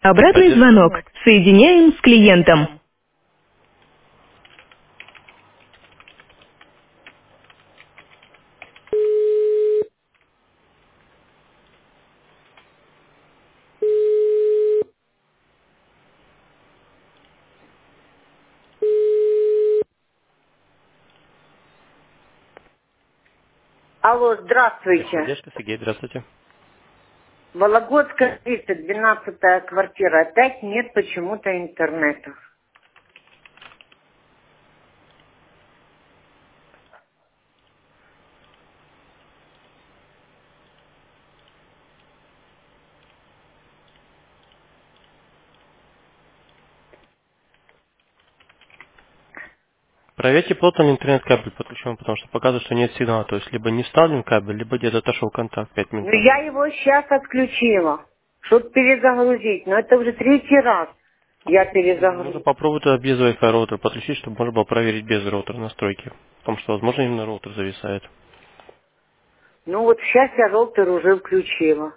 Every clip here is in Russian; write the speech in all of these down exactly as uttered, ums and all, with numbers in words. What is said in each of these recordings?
Обратный Поддержка. звонок. Соединяем с клиентом. Алло, здравствуйте. Техподдержка, Сергей, здравствуйте. Вологодская тридцать, двенадцатая квартира. Опять нет почему-то интернета. Проверьте плотно ли интернет-кабель подключен, потому что показывает, что нет сигнала. То есть, либо не вставлен кабель, либо где-то отошел контакт пять минут Ну, назад. я его сейчас отключила, чтобы перезагрузить. Но это уже третий раз я Нужно перезагрузила. попробовать тогда без Wi-Fi роутера подключить, чтобы можно было проверить без роутера настройки. Потому что, возможно, именно роутер зависает. Ну вот сейчас я роутер уже включила.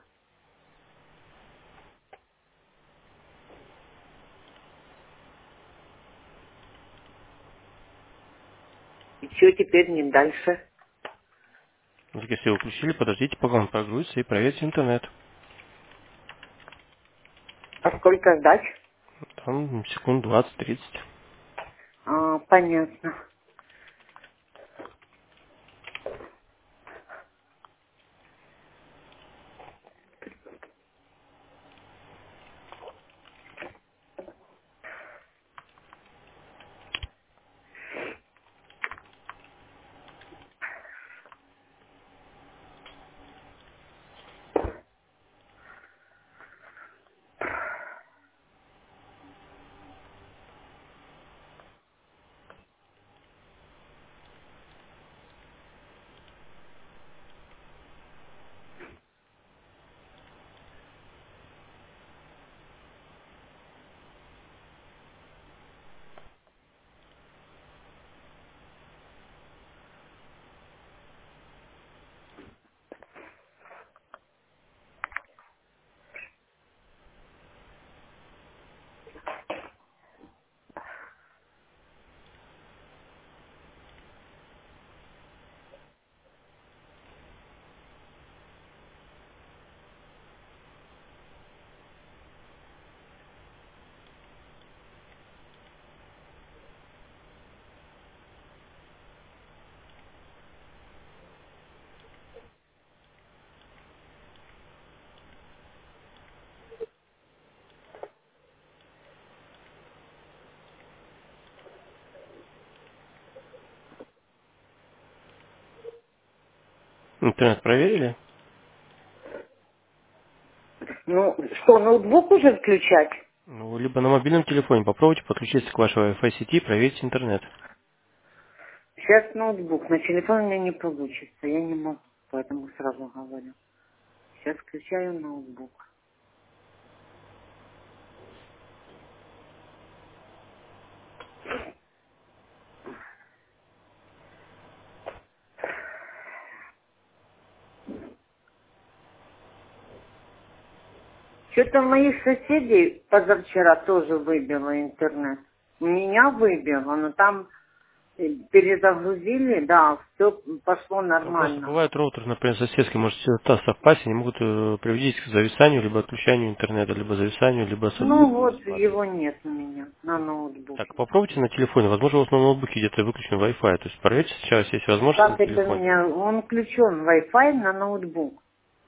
И что теперь не дальше? Вот если вы включили, подождите, пока он прогрузится, и проверьте интернет. А сколько ждать? Там секунд двадцать-тридцать. А, понятно. Интернет проверили? Ну, что, ноутбук уже включать? Ну, либо на мобильном телефоне попробуйте подключиться к вашей Wi-Fi сети и проверить интернет. Сейчас ноутбук. На телефон у меня не получится. Я не могу, поэтому сразу говорю. Сейчас включаю ноутбук. Что-то моих соседей позавчера тоже выбило интернет. Меня выбило, но там э, перезагрузили, да, все пошло Там просто нормально. бывает роутер, например, соседский может всегда совпасть, они могут э, приводить к зависанию, либо отключанию интернета, либо зависанию, либо Ну отсутствию вот, связи. его нет у меня на Так, ноутбуке. попробуйте на телефоне. Возможно, у вас на ноутбуке где-то выключен Wi-Fi. То есть проверьте сейчас, есть возможность на Как это у телефоне. меня? Он включен Wi-Fi на ноутбук.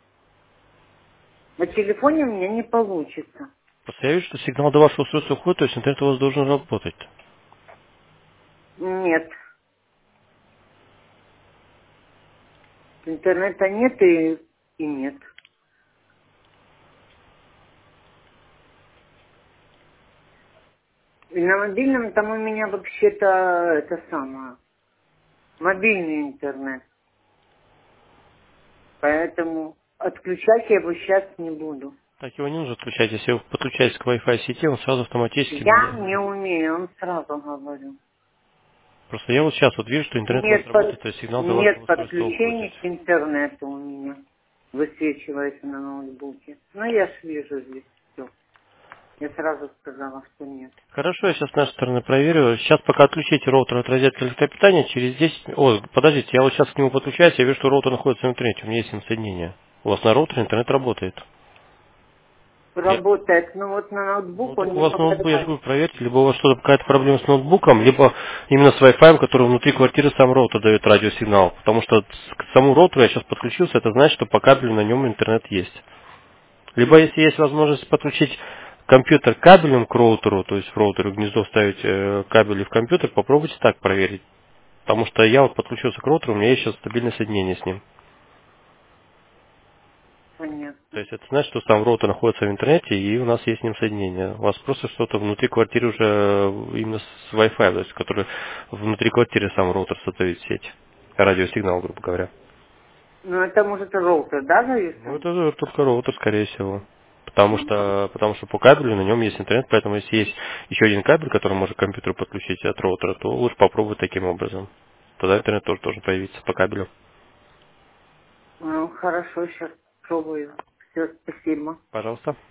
На телефоне у меня не получится. Просто я вижу, что сигнал до вашего устройства уходит, то есть интернет у вас должен работать. Нет, интернета нет и, и нет. И на мобильном там у меня вообще-то это самое, мобильный интернет. Поэтому отключать я его сейчас не буду. Так его не нужно отключать. Если вы подключаетесь к Wi-Fi сети, он сразу автоматически Я меняет. не умею, он сразу говорю. Просто я вот сейчас вот вижу, что интернет у вас Нет, работает, под- то есть сигнал до вашего нет устройства уходит. подключения к интернету у меня. Высвечивается на ноутбуке. Ну, я ж вижу здесь все. Я сразу сказала, что нет. Хорошо, я сейчас с нашей стороны проверю. Сейчас пока отключите роутер от розетки электропитания, через десять... О, подождите, я вот сейчас к нему подключаюсь, я вижу, что роутер находится в интернете, у меня есть с ним соединение. У вас на роутере интернет работает. Я... Работает, но вот на Ну, ноутбук так он у не вас ноутбук, я же попадает. говорю, проверьте, либо у вас что-то какая-то проблема с ноутбуком, либо именно с Wi-Fi, который внутри квартиры сам роутер дает радиосигнал. Потому что к самому роутеру я сейчас подключился, это значит, что по кабелю на нем интернет есть. Либо если есть возможность подключить компьютер кабелем к роутеру, то есть в роутере в гнездо вставить э, кабели в компьютер, попробуйте так проверить. Потому что я вот подключился к роутеру, у меня есть сейчас стабильное соединение с ним. То Понятно. есть это значит, что сам роутер находится в интернете, и у нас есть с ним соединение. У вас просто что-то внутри квартиры уже именно с Wi-Fi, то есть который внутри квартиры сам роутер создает сеть. Радиосигнал, грубо говоря. Ну, это может роутер, да, Ну, зависит? это же только роутер, скорее всего. Потому что, потому что по кабелю на нем есть интернет, поэтому если есть еще один кабель, который может к компьютеру подключить от роутера, то лучше попробовать таким образом. Тогда интернет тоже должен появиться по кабелю. Ну, хорошо, сейчас пробую. Все, спасибо. Пожалуйста.